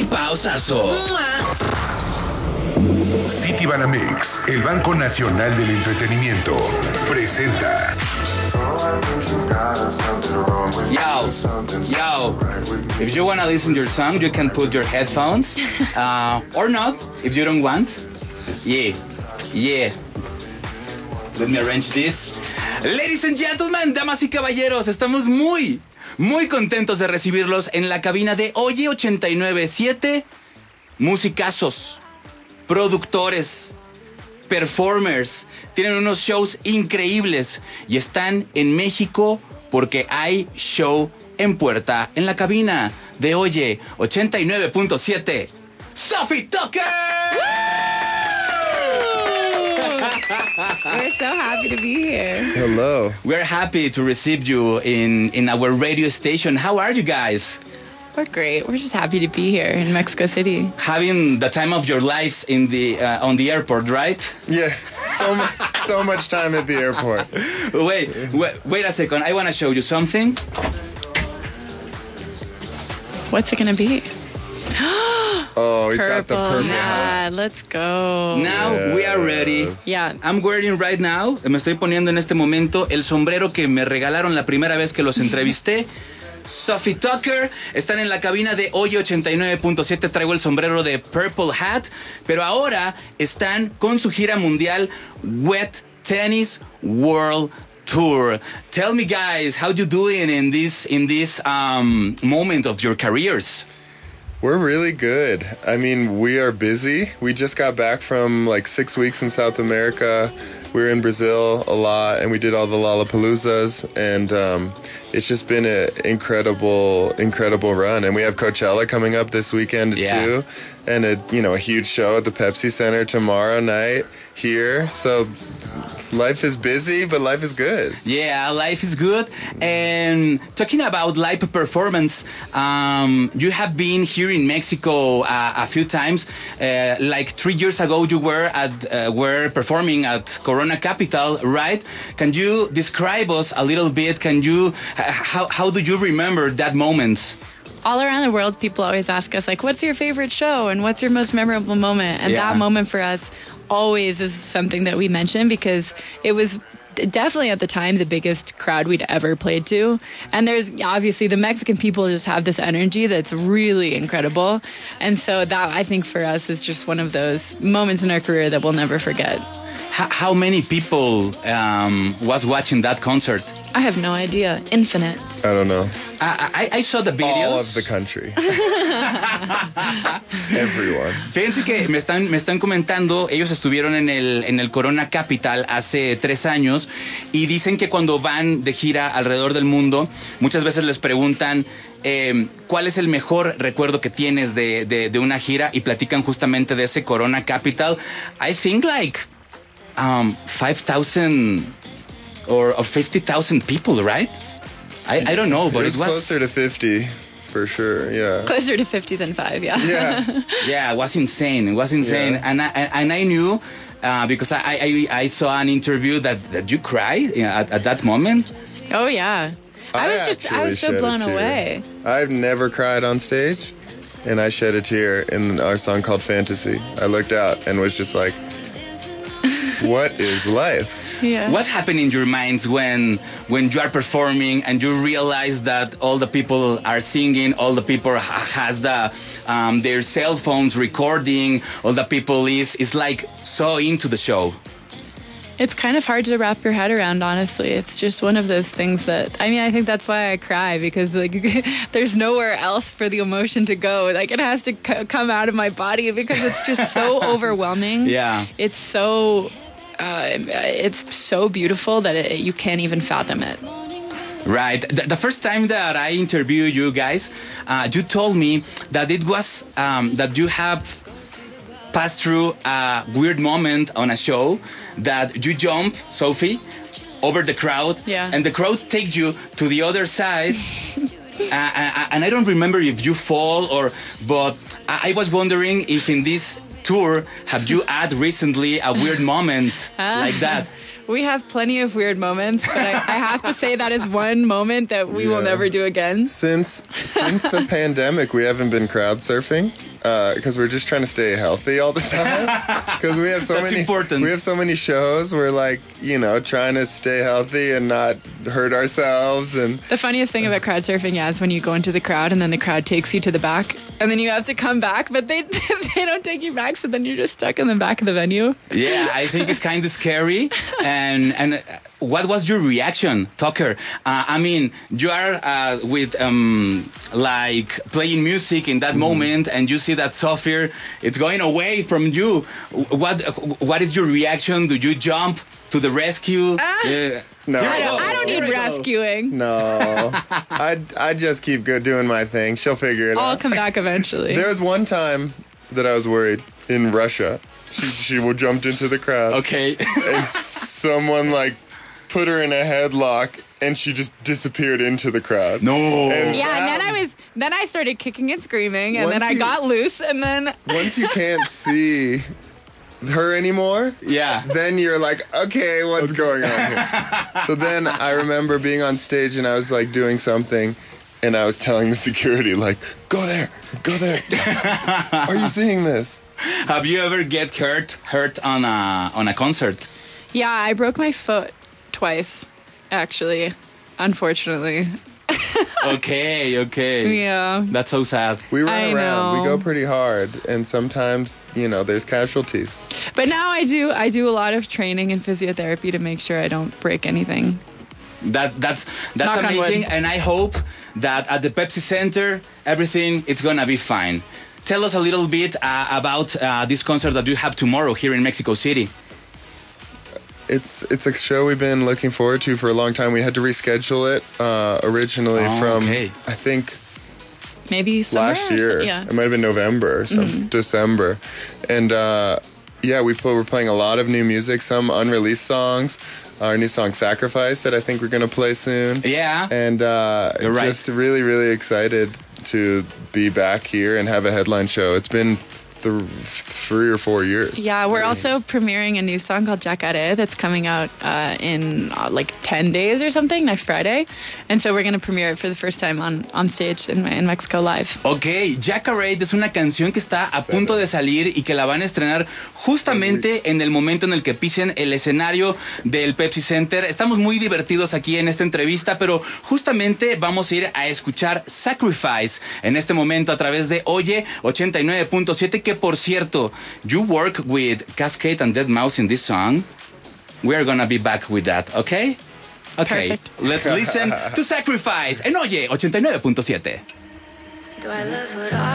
pausazo. Citibanamex, el Banco Nacional del Entretenimiento, presenta. Yo, if you want to listen to your song, you can put your headphones, or not, if you don't want. Yeah. Let me arrange this. Ladies and gentlemen, damas y caballeros, estamos muy contentos de recibirlos en la cabina de Oye 89.7. Musicazos, productores, performers, tienen unos shows increíbles y están en México porque hay show en puerta. En la cabina de Oye 89.7, Sophie Tucker. We're so happy to be here. Hello. We're happy to receive you in our radio station. How are you guys? We're great. We're just happy to be here in Mexico City. Having the time of your lives in the on the airport, right? Yeah, so much time at the airport. Wait a second. I want to show you something. What's it gonna be? Oh, he's got the purple hat. Yeah, let's go. Now we are ready. Yeah. I'm wearing right now, me estoy poniendo en este momento el sombrero que me regalaron la primera vez que los entrevisté. Sophie Tucker, están en la cabina de Oye 89.7, traigo el sombrero de Purple Hat, pero ahora están con su gira mundial Wet Tennis World Tour. Tell me guys, how you doing in this moment of your careers? We're really good. I mean, we are busy. We just got back from like 6 weeks in South America. We were in Brazil a lot, and we did all the Lollapaloozas, and it's just been an incredible run. And we have Coachella coming up this weekend too, and a huge show at the Pepsi Center tomorrow night here. So life is busy, but life is good. Yeah, life is good. And talking about live performance, you have been here in Mexico a few times. Like 3 years ago, you were performing at Corona Capital, right? Can you describe us a little bit? How do you remember that moment? All around the world, people always ask us, like, what's your favorite show and what's your most memorable moment? And that moment for us always is something that we mention because it was definitely at the time the biggest crowd we'd ever played to. And there's obviously the Mexican people just have this energy that's really incredible. And so that, I think, for us is just one of those moments in our career that we'll never forget. How many people was watching that concert? I have no idea. Infinite. I don't know. I saw the videos. All of the country. Everyone. Fíjense que me están comentando, ellos estuvieron en el Corona Capital hace 3 años y dicen que cuando van de gira alrededor del mundo, muchas veces les preguntan ¿cuál es el mejor recuerdo que tienes de una gira? Y platican justamente de ese Corona Capital. I think like 5,000 or 50,000 people, right? I don't know, but it was closer to 50 for sure. Yeah, closer to 50 than 5. Yeah. Yeah, it was insane. Yeah. And I knew because I saw an interview that you cried at that moment. Oh yeah, I was so blown away. I've never cried on stage, and I shed a tear in our song called Fantasy. I looked out and was just like, what is life? Yeah. What happened in your minds when you are performing and you realize that all the people are singing, all the people has their cell phones recording, all the people is like so into the show? It's kind of hard to wrap your head around, honestly. It's just one of those things that, I think that's why I cry, because like there's nowhere else for the emotion to go. Like it has to come out of my body because it's just so overwhelming. Yeah. It's so beautiful that you can't even fathom it. Right. The first time that I interviewed you guys, you told me that it was that you have passed through a weird moment on a show, that you jump, Sophie, over the crowd, and the crowd takes you to the other side. And I don't remember if you fall but I was wondering if in this tour have you had recently a weird moment like that? We have plenty of weird moments, but I have to say that is one moment that we will never do again. Since the pandemic, we haven't been crowd surfing. because we're just trying to stay healthy all the time. Because we have so That's many, important. we have so many shows. We're like, trying to stay healthy and not hurt ourselves. And The funniest thing about crowd surfing, is when you go into the crowd and then the crowd takes you to the back, and then you have to come back, but they don't take you back, so then you're just stuck in the back of the venue. Yeah, I think it's kind of scary. And what was your reaction, Tucker? I mean, you are with like playing music in that moment, and you see that Sophia, it's going away from you. What is your reaction? Do you jump to the rescue? no, I don't need rescuing. No, I just keep doing my thing. She'll figure it I'll out. come back eventually. There was one time that I was worried in Russia. She jumped into the crowd. Okay. And someone put her in a headlock, and she just disappeared into the crowd. No. And Then I started kicking and screaming, and Once then I you- got loose, and then once you can't see her anymore, Yeah. then you're like, okay, what's going on here? So then I remember being on stage, and I was doing something, and I was telling the security, go there. Are you seeing this? Have you ever get hurt on a concert? yeah, I broke my foot twice, actually, unfortunately. Okay. Yeah. That's so sad. We run I around. know. We go pretty hard, and sometimes, there's casualties. But now I do a lot of training and physiotherapy to make sure I don't break anything. That's Knock on amazing, wood. and I hope that at the Pepsi Center, everything it's gonna be fine. Tell us a little bit about this concert that you have tomorrow here in Mexico City. It's a show we've been looking forward to for a long time. We had to reschedule it originally from, okay. I think, Maybe summer last or year. something? Yeah. It might have been November or December. And we're playing a lot of new music, some unreleased songs. Our new song Sacrifice that I think we're going to play soon. Yeah. And You're right. just really, really excited to be back here and have a headline show. It's been 3 or 4 years. Yeah, we're also premiering a new song called Jacare that's coming out in 10 days or something, next Friday. And so we're going to premiere it for the first time on stage in Mexico Live. Ok, Jacare es una canción que está a punto de salir y que la van a estrenar justamente en el momento en el que pisen el escenario del Pepsi Center. Estamos muy divertidos aquí en esta entrevista, pero justamente vamos a ir a escuchar Sacrifice en este momento a través de Oye 89.7, que por cierto, you work with Cascade and Deadmau5 in this song. We are gonna be back with that, okay? Okay, Perfect. let's listen to Sacrifice en Oye 89.7. Do I love what I